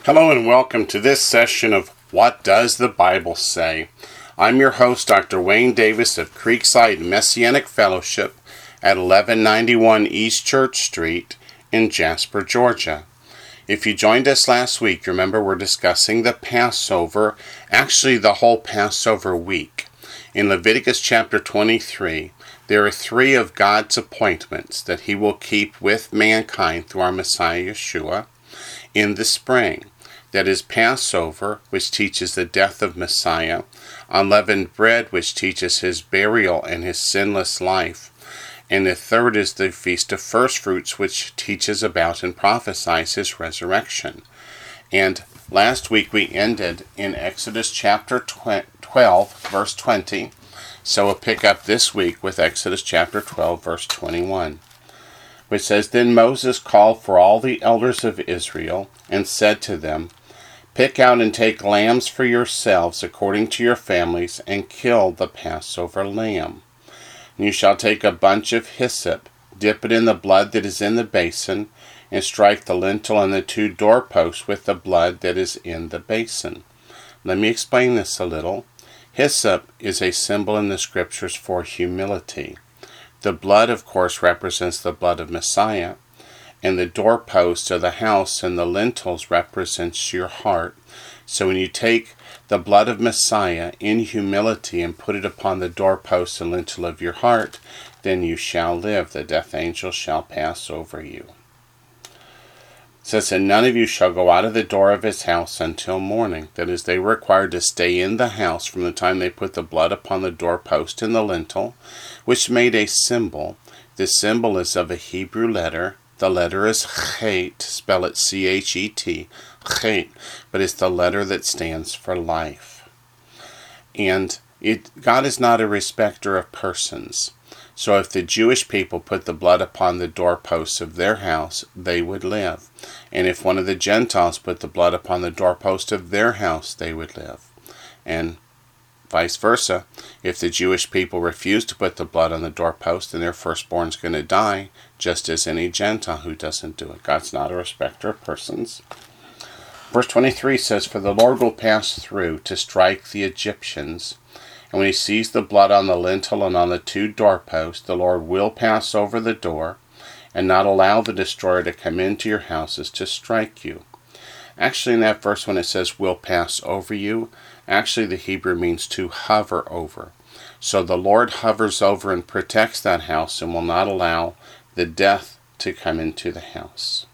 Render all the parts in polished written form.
Hello and welcome to this session of What Does the Bible Say? I'm your host, Dr. Wayne Davis of Creekside Messianic Fellowship at 1191 East Church Street in Jasper, Georgia. If you joined us last week, remember we're discussing the Passover, actually the whole Passover week. In Leviticus chapter 23, there are three of God's appointments that He will keep with mankind through our Messiah Yeshua in the spring. That is Passover, which teaches the death of Messiah, unleavened bread, which teaches His burial and His sinless life, and the third is the Feast of First Fruits, which teaches about and prophesies His resurrection. And last week we ended in Exodus chapter 12, verse 20, so we'll pick up this week with Exodus chapter 12, verse 21. Which says, Then Moses called for all the elders of Israel, and said to them, Pick out and take lambs for yourselves according to your families, and kill the Passover lamb. And you shall take a bunch of hyssop, dip it in the blood that is in the basin, and strike the lintel and the two doorposts with the blood that is in the basin. Let me explain this a little. Hyssop is a symbol in the Scriptures for humility. The blood, of course, represents the blood of Messiah, and the doorposts of the house and the lintels represents your heart. So when you take the blood of Messiah in humility and put it upon the doorpost and lintel of your heart, then you shall live. The death angel shall pass over you. It says, And none of you shall go out of the door of his house until morning. That is, they were required to stay in the house from the time they put the blood upon the doorpost and the lintel, which made a symbol. The symbol is of a Hebrew letter. The letter is Chet, spell it C-H-E-T, Chet, but it's the letter that stands for life. And God is not a respecter of persons. So if the Jewish people put the blood upon the doorposts of their house, they would live. And if one of the Gentiles put the blood upon the doorpost of their house, they would live. And vice versa. If the Jewish people refuse to put the blood on the doorpost, then their firstborn's going to die, just as any Gentile who doesn't do it. God's not a respecter of persons. Verse 23 says, For the Lord will pass through to strike the Egyptians, and when he sees the blood on the lintel and on the two doorposts, the Lord will pass over the door, and not allow the destroyer to come into your houses to strike you. Actually, in that verse when it says, will pass over you, actually the Hebrew means to hover over. So the Lord hovers over and protects that house and will not allow the death to come into the house.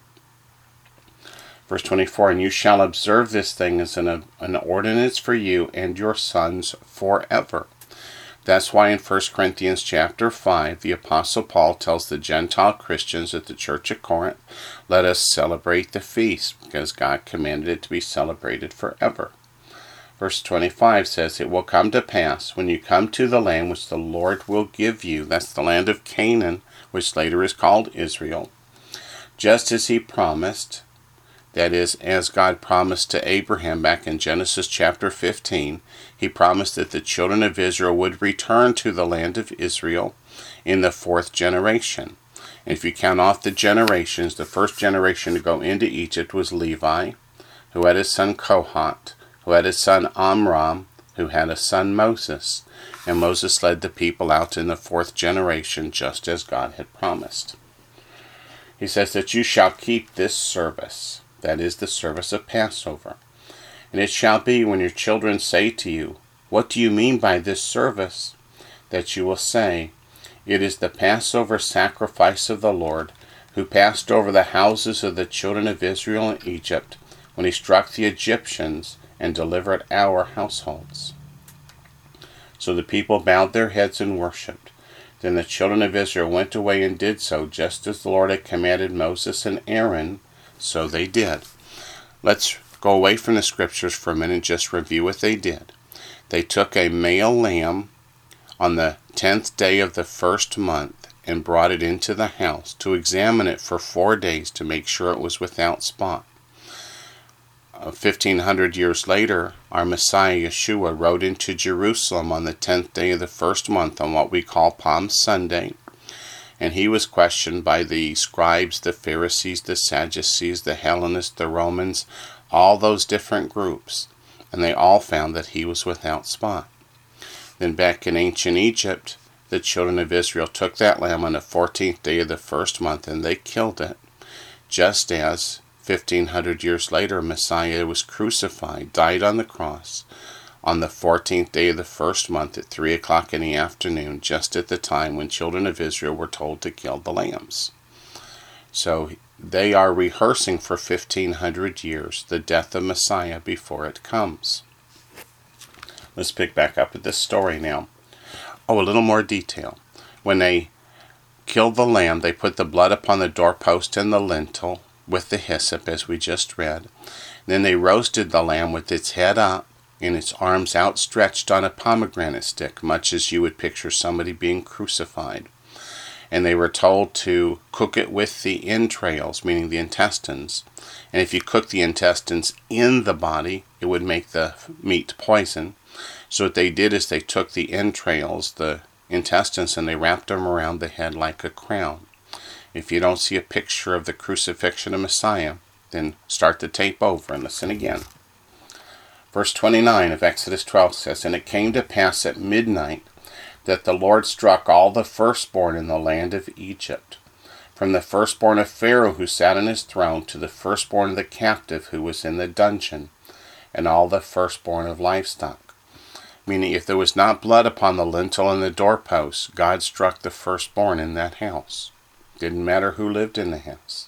Verse 24, And you shall observe this thing as an ordinance for you and your sons forever. That's why in 1 Corinthians chapter 5, the Apostle Paul tells the Gentile Christians at the church at Corinth, let us celebrate the feast, because God commanded it to be celebrated forever. Verse 25 says, It will come to pass, when you come to the land which the Lord will give you, that's the land of Canaan, which later is called Israel, just as he promised, that is, as God promised to Abraham back in Genesis chapter 15, he promised that the children of Israel would return to the land of Israel in the fourth generation. And if you count off the generations, the first generation to go into Egypt was Levi, who had his son Kohat, who had his son Amram, who had a son Moses. And Moses led the people out in the fourth generation, just as God had promised. He says that you shall keep this service. That is the service of Passover. And it shall be when your children say to you, What do you mean by this service? That you will say, It is the Passover sacrifice of the Lord, who passed over the houses of the children of Israel in Egypt, when he struck the Egyptians and delivered our households. So the people bowed their heads and worshipped. Then the children of Israel went away and did so, just as the Lord had commanded Moses and Aaron. So they did. Let's go away from the Scriptures for a minute and just review what they did. They took a male lamb on the 10th day of the first month and brought it into the house to examine it for 4 days to make sure it was without spot. 1,500 years later, our Messiah Yeshua rode into Jerusalem on the 10th day of the first month on what we call Palm Sunday. And he was questioned by the scribes, the Pharisees, the Sadducees, the Hellenists, the Romans, all those different groups, and they all found that he was without spot. Then back in ancient Egypt, the children of Israel took that lamb on the 14th day of the first month, and they killed it, just as 1,500 years later Messiah was crucified, died on the cross, on the 14th day of the first month at 3 o'clock in the afternoon, just at the time when children of Israel were told to kill the lambs. So they are rehearsing for 1,500 years the death of Messiah before it comes. Let's pick back up at this story now. A little more detail. When they killed the lamb, they put the blood upon the doorpost and the lintel with the hyssop, as we just read. Then they roasted the lamb with its head up and its arms outstretched on a pomegranate stick, much as you would picture somebody being crucified. And they were told to cook it with the entrails, meaning the intestines. And if you cook the intestines in the body, it would make the meat poison. So what they did is they took the entrails, the intestines, and they wrapped them around the head like a crown. If you don't see a picture of the crucifixion of Messiah, then start the tape over and listen again. Verse 29 of Exodus 12 says, "And it came to pass at midnight that the Lord struck all the firstborn in the land of Egypt, from the firstborn of Pharaoh who sat on his throne to the firstborn of the captive who was in the dungeon, and all the firstborn of livestock." Meaning, if there was not blood upon the lintel and the doorposts, God struck the firstborn in that house. Didn't matter who lived in the house.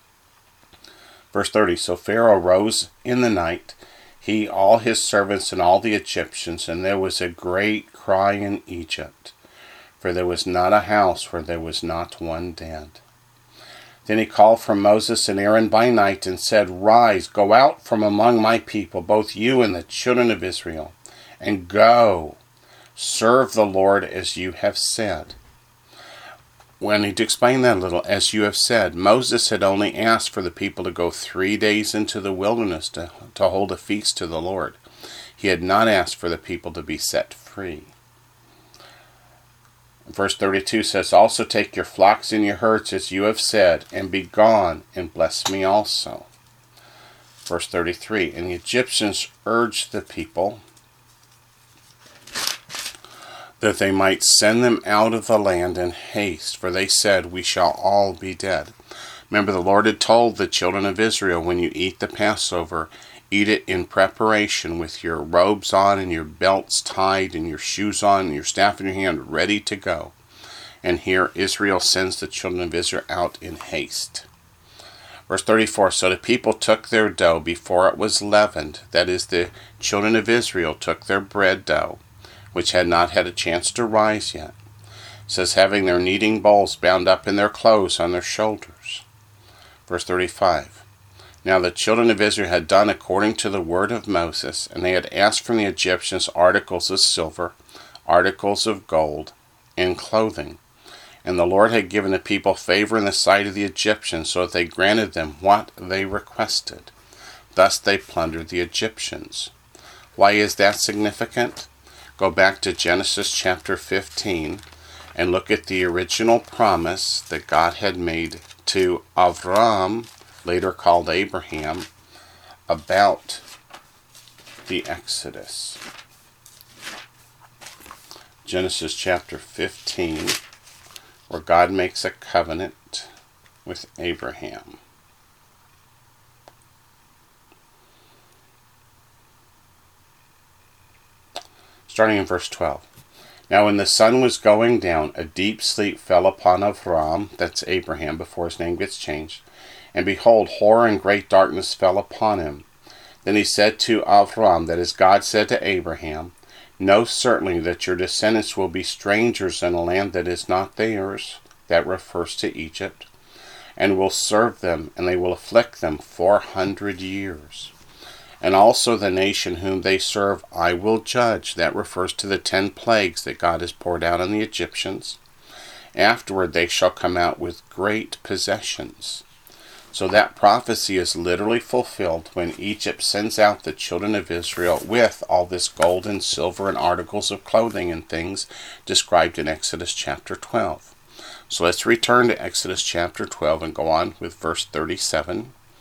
Verse 30, "So Pharaoh rose in the night, he, all his servants, and all the Egyptians, and there was a great cry in Egypt, for there was not a house where there was not one dead. Then he called for Moses and Aaron by night and said, 'Rise, go out from among my people, both you and the children of Israel, and go, serve the Lord as you have said.'" Well, I need to explain that a little. As you have said, Moses had only asked for the people to go 3 days into the wilderness to hold a feast to the Lord. He had not asked for the people to be set free. Verse 32 says, "Also take your flocks and your herds as you have said, and be gone, and bless me also." Verse 33, "And the Egyptians urged the people that they might send them out of the land in haste, for they said, 'We shall all be dead.'" Remember, the Lord had told the children of Israel, when you eat the Passover, eat it in preparation with your robes on and your belts tied and your shoes on and your staff in your hand, ready to go. And here Israel sends the children of Israel out in haste. Verse 34, "So the people took their dough before it was leavened," that is, the children of Israel took their bread dough, which had not had a chance to rise yet. It says, having their kneading bowls bound up in their clothes on their shoulders. Verse 35, "Now the children of Israel had done according to the word of Moses, and they had asked from the Egyptians articles of silver, articles of gold, and clothing. And the Lord had given the people favor in the sight of the Egyptians, so that they granted them what they requested. Thus they plundered the Egyptians." Why is that significant? Go back to Genesis chapter 15 and look at the original promise that God had made to Avram, later called Abraham, about the Exodus. Genesis chapter 15, where God makes a covenant with Abraham. Starting in verse 12. "Now when the sun was going down, a deep sleep fell upon Avram," that's Abraham before his name gets changed, "and behold, horror and great darkness fell upon him. Then he said to Avram," that is, God said to Abraham, "Know certainly that your descendants will be strangers in a land that is not theirs," that refers to Egypt, "and will serve them, and they will afflict them 400 years. And also the nation whom they serve I will judge," that refers to the 10 plagues that God has poured out on the Egyptians. "Afterward they shall come out with great possessions." So that prophecy is literally fulfilled when Egypt sends out the children of Israel with all this gold and silver and articles of clothing and things described in Exodus chapter 12. So let's return to Exodus chapter 12 and go on with verse 37.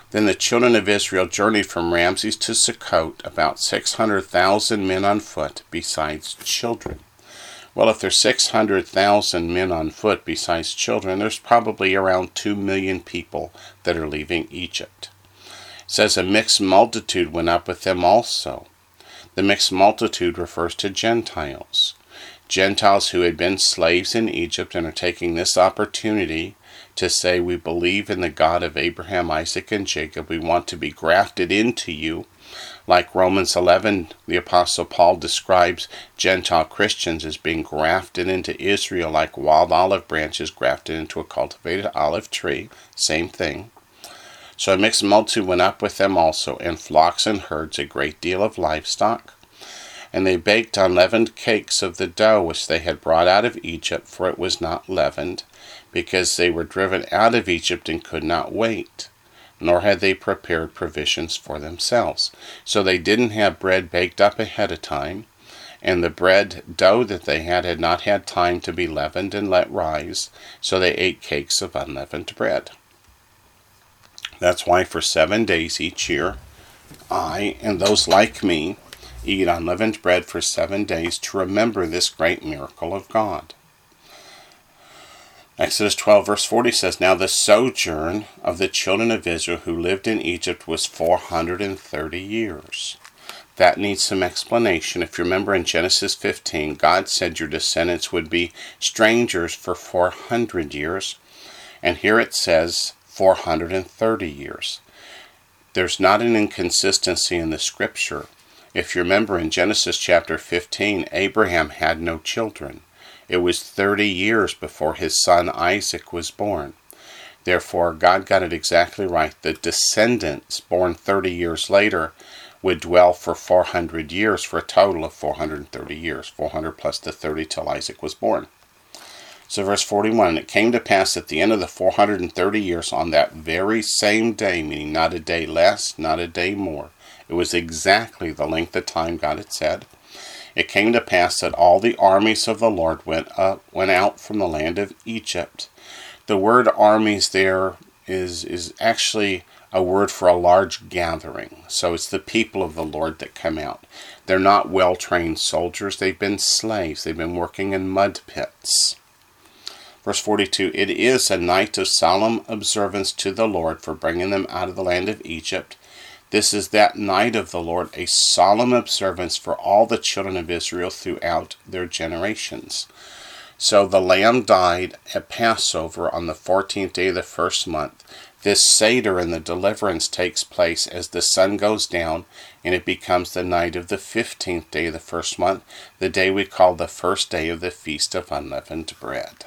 Then the children of Israel journeyed from Ramses to Sukkot, about 600,000 men on foot, besides children. Well, if there's 600,000 men on foot besides children, there's probably around 2 million people that are leaving Egypt. It says a mixed multitude went up with them also. The mixed multitude refers to Gentiles. Gentiles who had been slaves in Egypt and are taking this opportunity to say, we believe in the God of Abraham, Isaac, and Jacob. We want to be grafted into you. Like Romans 11, the Apostle Paul describes Gentile Christians as being grafted into Israel like wild olive branches grafted into a cultivated olive tree. Same thing. So a mixed multitude went up with them also, and flocks and herds, a great deal of livestock. And they baked unleavened cakes of the dough which they had brought out of Egypt, for it was not leavened, because they were driven out of Egypt and could not wait, nor had they prepared provisions for themselves. So they didn't have bread baked up ahead of time, and the bread dough that they had not had time to be leavened and let rise, so they ate cakes of unleavened bread. That's why for 7 days each year, I and those like me eat unleavened bread for 7 days to remember this great miracle of God. Exodus 12 verse 40 says, Now the sojourn of the children of Israel who lived in Egypt was 430 years. That needs some explanation. If you remember in Genesis 15, God said your descendants would be strangers for 400 years. And here it says 430 years. There's not an inconsistency in the scripture. If you remember in Genesis chapter 15, Abraham had no children. It was 30 years before his son Isaac was born. Therefore, God got it exactly right. The descendants born 30 years later would dwell for 400 years for a total of 430 years. 400 plus the 30 till Isaac was born. So verse 41, it came to pass at the end of the 430 years on that very same day, meaning not a day less, not a day more. It was exactly the length of time God had said. It came to pass that all the armies of the Lord went out from the land of Egypt. The word armies there is actually a word for a large gathering. So it's the people of the Lord that come out. They're not well-trained soldiers. They've been slaves. They've been working in mud pits. Verse 42, It is a night of solemn observance to the Lord for bringing them out of the land of Egypt. This is that night of the Lord, a solemn observance for all the children of Israel throughout their generations. So the lamb died at Passover on the 14th day of the first month. This Seder and the deliverance takes place as the sun goes down, and it becomes the night of the 15th day of the first month, the day we call the first day of the Feast of Unleavened Bread.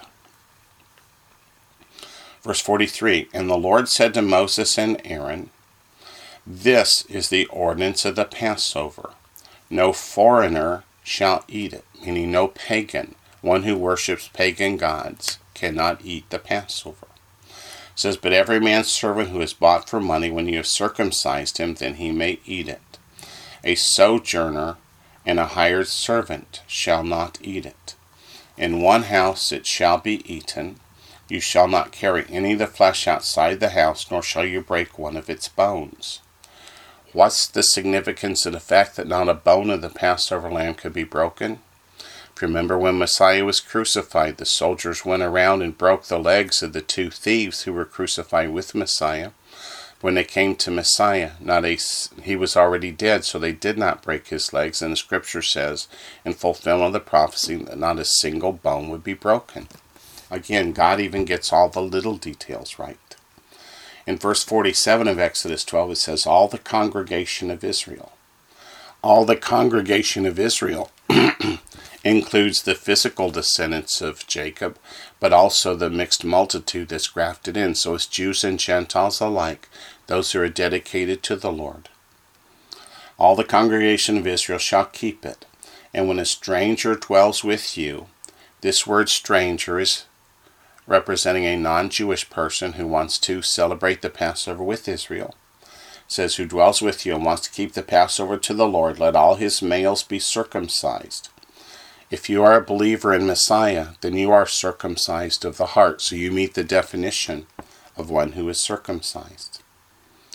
Verse 43, And the Lord said to Moses and Aaron, This is the ordinance of the Passover. No foreigner shall eat it, meaning no pagan, one who worships pagan gods, cannot eat the Passover. It says, But every man's servant who is bought for money, when you have circumcised him, then he may eat it. A sojourner and a hired servant shall not eat it. In one house it shall be eaten. You shall not carry any of the flesh outside the house, nor shall you break one of its bones. What's the significance of the fact that not a bone of the Passover lamb could be broken? If you remember when Messiah was crucified, the soldiers went around and broke the legs of the 2 thieves who were crucified with Messiah. When they came to Messiah, he was already dead, so they did not break his legs, and the scripture says, in fulfillment of the prophecy, that not a single bone would be broken. Again, God even gets all the little details right. In verse 47 of Exodus 12, it says, All the congregation of Israel. All the congregation of Israel includes the physical descendants of Jacob, but also the mixed multitude that's grafted in. So it's Jews and Gentiles alike, those who are dedicated to the Lord. All the congregation of Israel shall keep it. And when a stranger dwells with you, this word stranger is representing a non-Jewish person who wants to celebrate the Passover with Israel. It says, Who dwells with you and wants to keep the Passover to the Lord, let all his males be circumcised. If you are a believer in Messiah, then you are circumcised of the heart, so you meet the definition of one who is circumcised.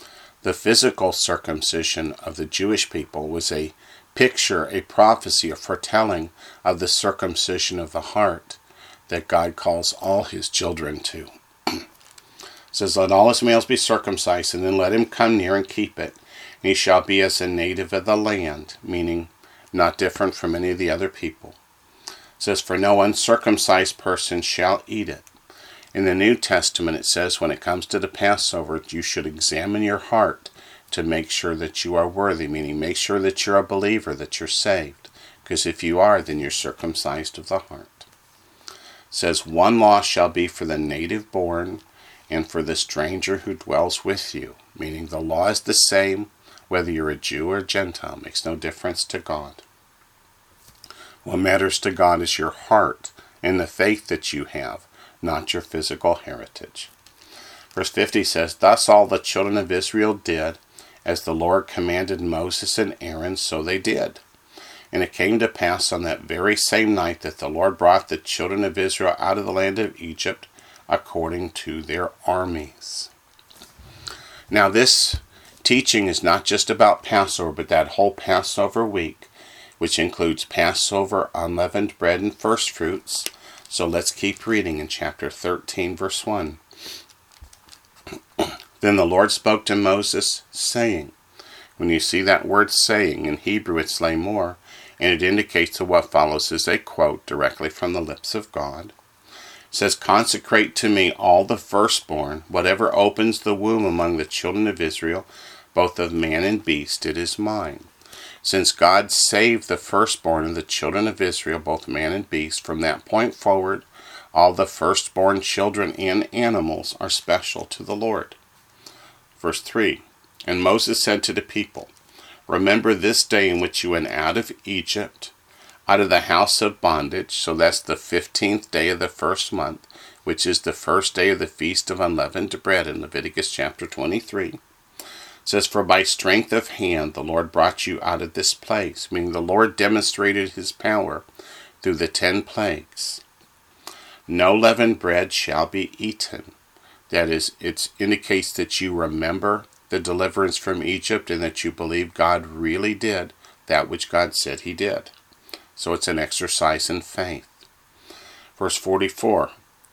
The physical circumcision of the Jewish people was a picture, a prophecy, a foretelling of the circumcision of the heart that God calls all his children to. It says, let all his males be circumcised, and then let him come near and keep it. And he shall be as a native of the land, meaning not different from any of the other people. It says, for no uncircumcised person shall eat it. In the New Testament it says, when it comes to the Passover, you should examine your heart to make sure that you are worthy, meaning make sure that you're a believer, that you're saved. Because if you are, then you're circumcised of the heart. It says, one law shall be for the native born and for the stranger who dwells with you, meaning the law is the same whether you're a Jew or a Gentile. It makes no difference to God. What matters to God is your heart and the faith that you have, not your physical heritage. Verse 50 says, thus all the children of Israel did, as the Lord commanded Moses and Aaron, so they did. And it came to pass on that very same night that the Lord brought the children of Israel out of the land of Egypt, according to their armies. Now this teaching is not just about Passover, but that whole Passover week, which includes Passover, unleavened bread, and first fruits. So let's keep reading in chapter 13, verse 1. Then the Lord spoke to Moses, saying, when you see that word saying, in Hebrew it's lemor, and it indicates that what follows is a quote directly from the lips of God. It says, consecrate to me all the firstborn, whatever opens the womb among the children of Israel, both of man and beast, it is mine. Since God saved the firstborn of the children of Israel, both man and beast, from that point forward, all the firstborn children and animals are special to the Lord. Verse 3, and Moses said to the people, remember this day in which you went out of Egypt, out of the house of bondage. So that's the 15th day of the first month, which is the first day of the feast of unleavened bread in Leviticus chapter 23. It says, for by strength of hand the Lord brought you out of this place, meaning the Lord demonstrated his power through the 10 plagues. No leavened bread shall be eaten. That is, it indicates that you remember the deliverance from Egypt and that you believe God really did that which God said he did. So it's an exercise in faith. Verse 4.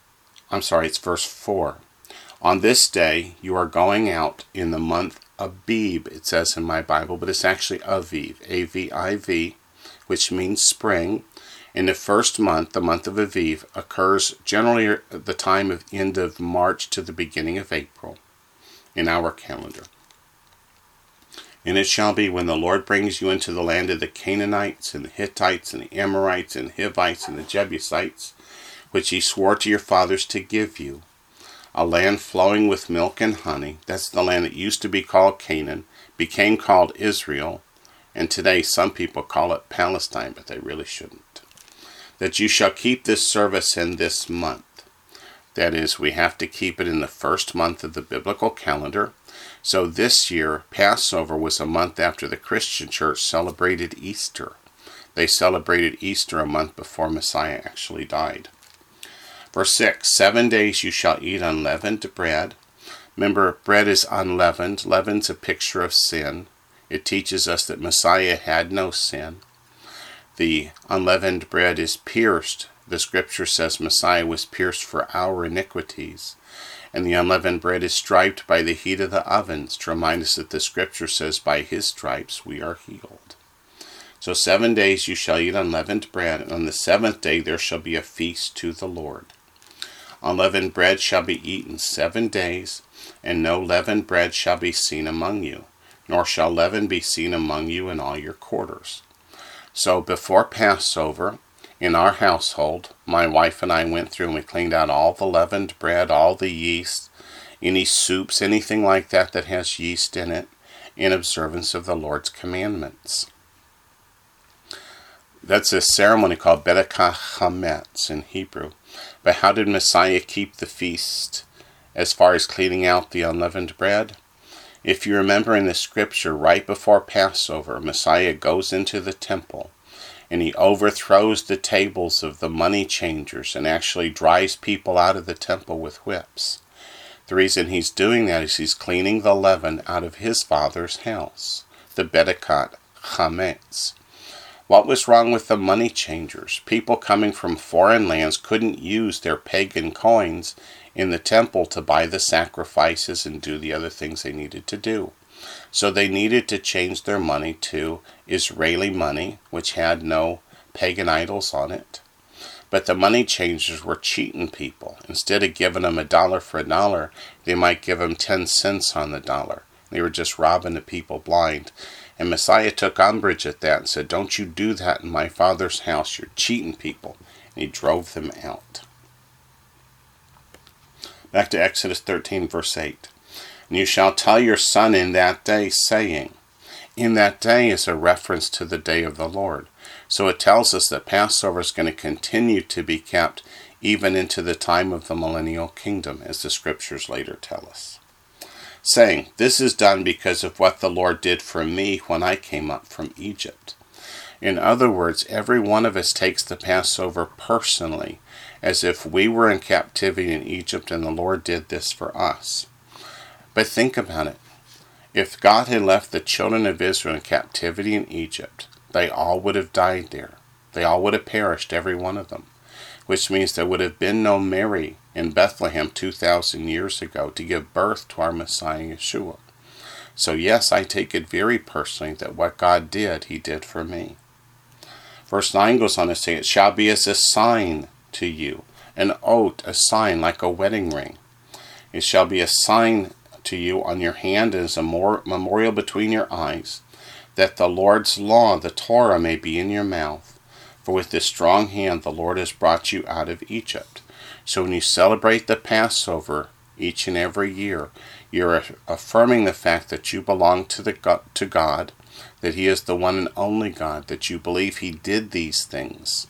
On this day you are going out in the month Abib, it says in my Bible, but it's actually Aviv, A-V-I-V, which means spring. In the first month, the month of Aviv, occurs generally at the time of end of March to the beginning of April in our calendar. And it shall be when the Lord brings you into the land of the Canaanites and the Hittites and the Amorites and the Hivites and the Jebusites, which he swore to your fathers to give you, a land flowing with milk and honey. That's the land that used to be called Canaan, became called Israel, and today some people call it Palestine, but they really shouldn't. That you shall keep this service in this month. That is, we have to keep it in the first month of the biblical calendar. So this year, Passover was a month after the Christian church celebrated Easter. They celebrated Easter a month before Messiah actually died. Verse 6, 7 days you shall eat unleavened bread. Remember, bread is unleavened. Leaven's a picture of sin. It teaches us that Messiah had no sin. The unleavened bread is pierced. The scripture says Messiah was pierced for our iniquities. And the unleavened bread is striped by the heat of the ovens to remind us that the scripture says by his stripes we are healed. So 7 days you shall eat unleavened bread, and on the 7th day there shall be a feast to the Lord. Unleavened bread shall be eaten 7 days, and no leavened bread shall be seen among you, nor shall leaven be seen among you in all your quarters. So before Passover, in our household, my wife and I went through and we cleaned out all the leavened bread, all the yeast, any soups, anything like that that has yeast in it, in observance of the Lord's commandments. That's a ceremony called Bedekah Chametz in Hebrew. But how did Messiah keep the feast as far as cleaning out the unleavened bread? If you remember in the scripture, right before Passover, Messiah goes into the temple and he overthrows the tables of the money changers and actually drives people out of the temple with whips. The reason he's doing that is he's cleaning the leaven out of his father's house, the Bedikat Chametz. What was wrong with the money changers? People coming from foreign lands couldn't use their pagan coins in the temple to buy the sacrifices and do the other things they needed to do. So they needed to change their money to Israeli money, which had no pagan idols on it. But the money changers were cheating people. Instead of giving them $1 for $1, they might give them 10 cents on the dollar. They were just robbing the people blind. And Messiah took umbrage at that and said, "Don't you do that in my Father's house. You're cheating people." And he drove them out. Back to Exodus 13, verse 8. "And you shall tell your son in that day, saying," in that day is a reference to the day of the Lord. So it tells us that Passover is going to continue to be kept even into the time of the millennial kingdom, as the scriptures later tell us. Saying, "This is done because of what the Lord did for me when I came up from Egypt." In other words, every one of us takes the Passover personally, as if we were in captivity in Egypt and the Lord did this for us. But think about it. If God had left the children of Israel in captivity in Egypt, they all would have died there. They all would have perished, every one of them. Which means there would have been no Mary in Bethlehem 2,000 years ago to give birth to our Messiah Yeshua. So yes, I take it very personally that what God did, he did for me. Verse 9 goes on to say, "It shall be as a sign to you, an oath, a sign like a wedding ring. It shall be a sign to you on your hand as a memorial between your eyes, that the Lord's law, the Torah, may be in your mouth. For with this strong hand the Lord has brought you out of Egypt." So when you celebrate the Passover each and every year, you're affirming the fact that you belong to God, that he is the one and only God, that you believe he did these things.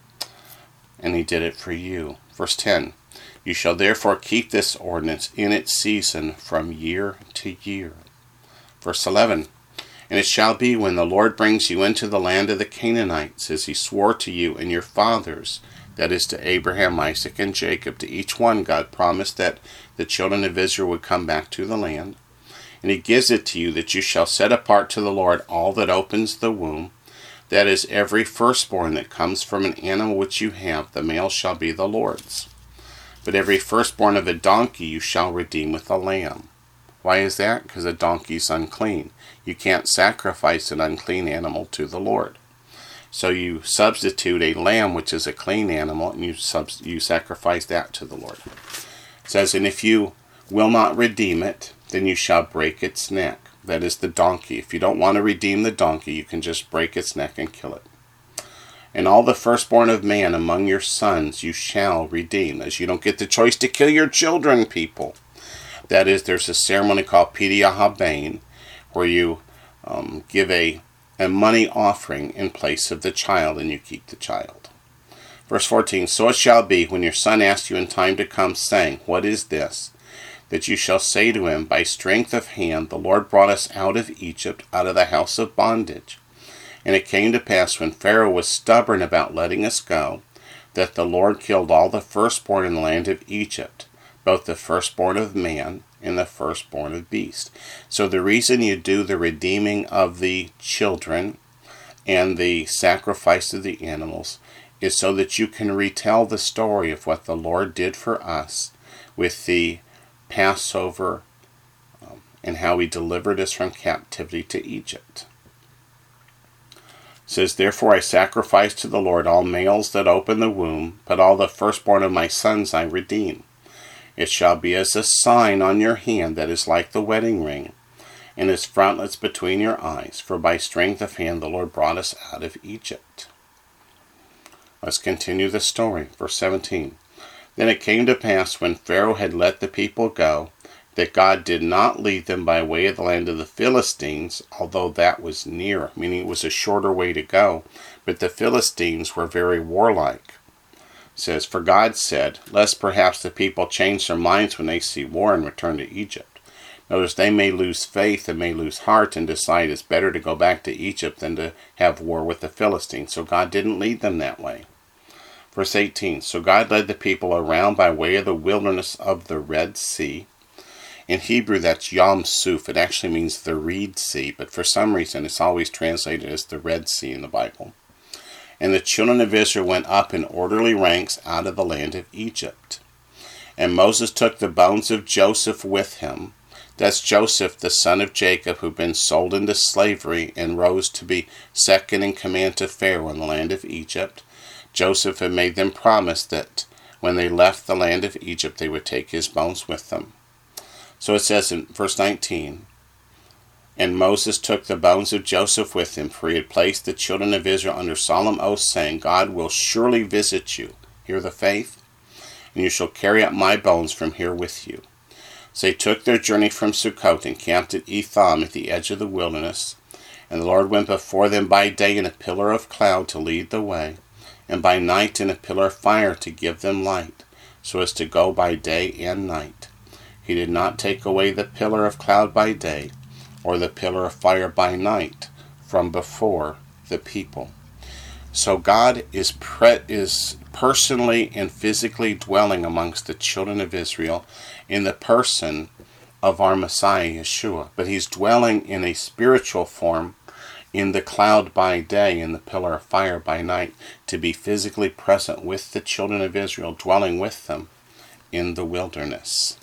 And he did it for you. Verse 10, "You shall therefore keep this ordinance in its season from year to year." Verse 11, "And it shall be when the Lord brings you into the land of the Canaanites, as he swore to you and your fathers," that is to Abraham, Isaac, and Jacob. To each one God promised that the children of Israel would come back to the land. "And he gives it to you, that you shall set apart to the Lord all that opens the womb, that is, every firstborn that comes from an animal which you have, the male shall be the Lord's. But every firstborn of a donkey you shall redeem with a lamb." Why is that? Because a donkey's unclean. You can't sacrifice an unclean animal to the Lord. So you substitute a lamb, which is a clean animal, and you sacrifice that to the Lord. It says, "And if you will not redeem it, then you shall break its neck." That is the donkey. If you don't want to redeem the donkey, you can just break its neck and kill it. "And all the firstborn of man among your sons you shall redeem." As you don't get the choice to kill your children, people. That is, there's a ceremony called Pidiyah HaBain, where you give a money offering in place of the child, and you keep the child. Verse 14, "So it shall be, when your son asks you in time to come, saying, 'What is this?' that you shall say to him, 'By strength of hand the Lord brought us out of Egypt, out of the house of bondage. And it came to pass, when Pharaoh was stubborn about letting us go, that the Lord killed all the firstborn in the land of Egypt, both the firstborn of man and the firstborn of beast.'" So the reason you do the redeeming of the children and the sacrifice of the animals is so that you can retell the story of what the Lord did for us with the Passover and how he delivered us from captivity to Egypt. It says, "Therefore I sacrifice to the Lord all males that open the womb, but all the firstborn of my sons I redeem. It shall be as a sign on your hand that is like the wedding ring, and as frontlets between your eyes, for by strength of hand the Lord brought us out of Egypt." Let's continue the story. Verse 17, "Then it came to pass, when Pharaoh had let the people go, that God did not lead them by way of the land of the Philistines, although that was near," meaning it was a shorter way to go, but the Philistines were very warlike. It says, "For God said, lest perhaps the people change their minds when they see war and return to Egypt. Notice, they may lose faith and may lose heart and decide it's better to go back to Egypt than to have war with the Philistines." So God didn't lead them that way. Verse 18, "So God led the people around by way of the wilderness of the Red Sea, In Hebrew, that's Yam Suf. It actually means the Reed Sea, but for some reason it's always translated as the Red Sea in the Bible. And the children of Israel went up in orderly ranks out of the land of Egypt. And Moses took the bones of Joseph with him. That's Joseph, the son of Jacob, who had been sold into slavery and rose to be second in command to Pharaoh in the land of Egypt. Joseph had made them promise that when they left the land of Egypt, they would take his bones with them. So it says in verse 19, and Moses took the bones of Joseph with him, for he had placed the children of Israel under solemn oath, saying, God will surely visit you. Hear the faith? And you shall carry up my bones from here with you. So they took their journey from Sukkot and camped at Etham at the edge of the wilderness. And the Lord went before them by day in a pillar of cloud to lead the way, and by night in a pillar of fire to give them light, so as to go by day and night. He did not take away the pillar of cloud by day, or the pillar of fire by night, from before the people. So God is personally and physically dwelling amongst the children of Israel in the person of our Messiah, Yeshua. But he's dwelling in a spiritual form in the cloud by day and the pillar of fire by night, to be physically present with the children of Israel, dwelling with them in the wilderness.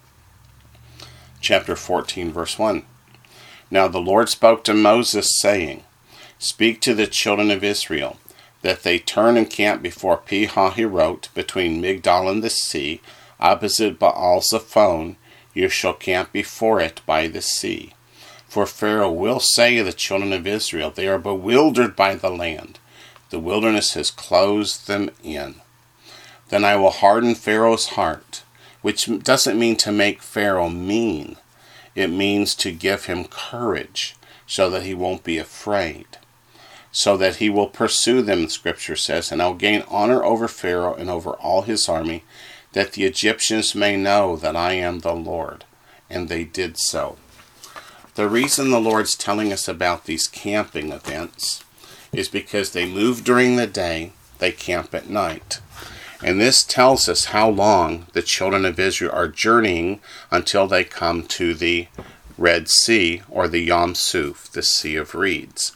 Chapter 14, verse 1. Now the Lord spoke to Moses, saying, Speak to the children of Israel, that they turn and camp before Pi-hahirot, between Migdol and the sea, opposite Baal-Zephon. You shall camp before it by the sea. For Pharaoh will say to the children of Israel, They are bewildered by the land. The wilderness has closed them in. Then I will harden Pharaoh's heart, which doesn't mean to make Pharaoh mean. It means to give him courage, so that he won't be afraid. So that he will pursue them, the scripture says, and I'll gain honor over Pharaoh and over all his army, that the Egyptians may know that I am the Lord. And they did so. The reason the Lord's telling us about these camping events is because they move during the day, they camp at night. And this tells us how long the children of Israel are journeying until they come to the Red Sea, or the Yam Suf, the Sea of Reeds.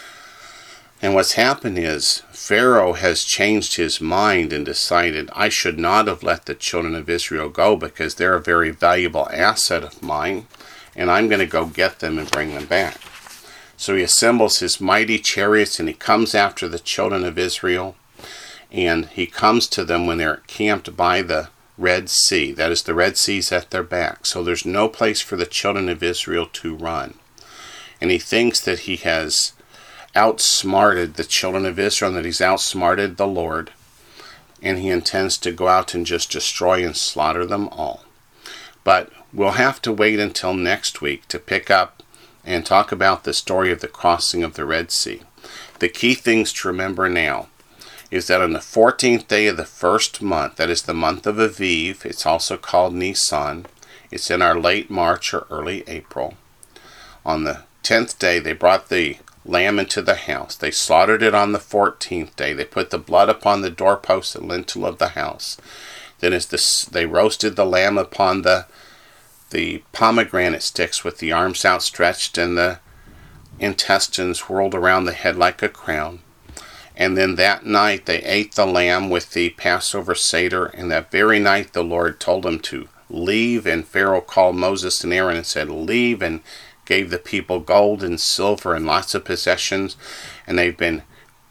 And what's happened is Pharaoh has changed his mind and decided, I should not have let the children of Israel go because they're a very valuable asset of mine, and I'm going to go get them and bring them back. So he assembles his mighty chariots and he comes after the children of Israel. And he comes to them when they're camped by the Red Sea. That is, the Red Sea's at their back. So there's no place for the children of Israel to run. And he thinks that he has outsmarted the children of Israel, and that he's outsmarted the Lord. And he intends to go out and just destroy and slaughter them all. But we'll have to wait until next week to pick up and talk about the story of the crossing of the Red Sea. The key things to remember now is that on the 14th day of the first month, that is the month of Aviv, it's also called Nisan, it's in our late March or early April. On the 10th day, they brought the lamb into the house. They slaughtered it on the 14th day. They put the blood upon the doorpost and lintel of the house. Then they roasted the lamb upon the pomegranate sticks with the arms outstretched and the intestines whirled around the head like a crown. And then that night they ate the lamb with the Passover Seder, and that very night the Lord told them to leave, and Pharaoh called Moses and Aaron and said, leave, and gave the people gold and silver and lots of possessions. And they've been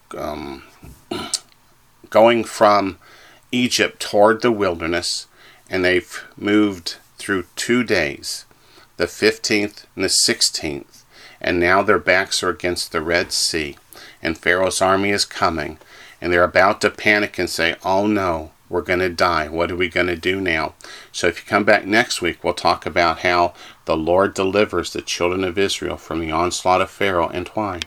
going from Egypt toward the wilderness, and they've moved through 2 days, the 15th and the 16th, and now their backs are against the Red Sea. And Pharaoh's army is coming, and they're about to panic and say, oh no, we're going to die. What are we going to do now? So if you come back next week, we'll talk about how the Lord delivers the children of Israel from the onslaught of Pharaoh and why.